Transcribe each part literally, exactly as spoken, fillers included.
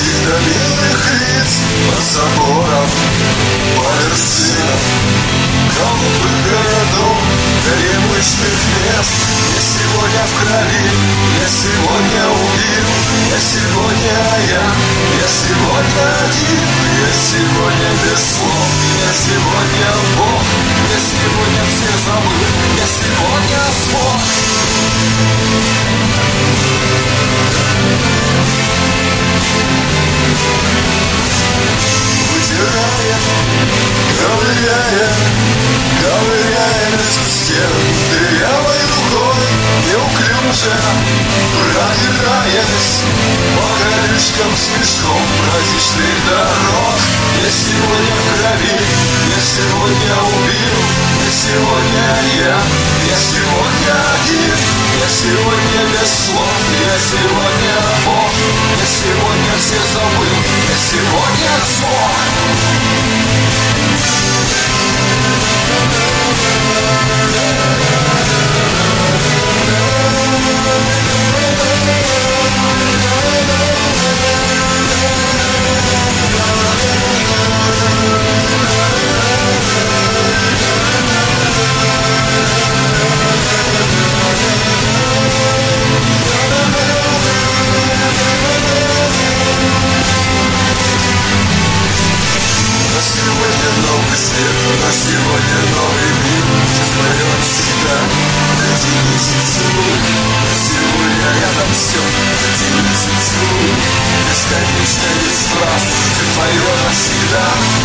Сигнальных лиц по соборам, по вершинам голубых городов, горемычных мест. Я сегодня в крови, я сегодня убил, я сегодня я, я сегодня один, я сегодня без слов, я сегодня Бог, я сегодня все забыл, я сегодня смог. Вытирая, ковыряя, ковыряя между стен дырявой рукой, неуклюже продираясь по колючкам с мешком промежных дорог. Я сегодня в крови, я сегодня убил, я сегодня я, я сегодня один, я сегодня без слов, я сегодня Бог, я сегодня все забыл, я сегодня смог. Новый свет, а сегодня новый мир. Творен всегда, надеюсь и целуй. А сегодня рядом все, надеюсь и целуй. Бесконечно без прав, ты твое навсегда.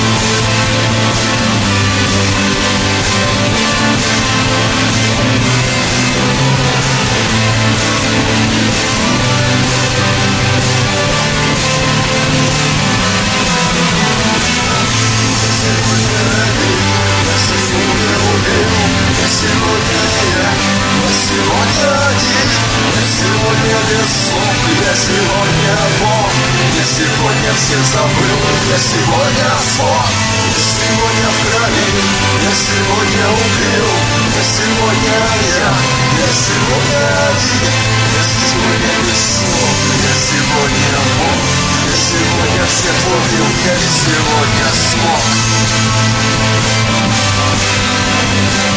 Я сегодня я, я сегодня один, я сегодня без слов, я сегодня Бог, я сегодня всех забыл, я сегодня смог, я сегодня в крови, я сегодня убил, я сегодня я, я сегодня один, я сегодня без слов, я сегодня Бог, я сегодня всех убил, я сегодня смог.